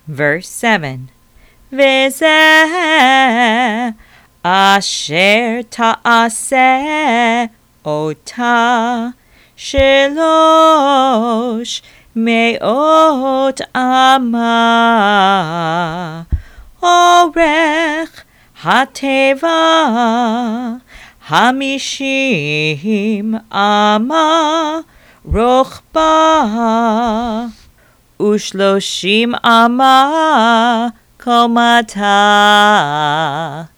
Verse 7. וזה אשר תעשה אותה 300 אמה, אורך התיבה 50 אמה, רוחבה 30 אמה קומתה.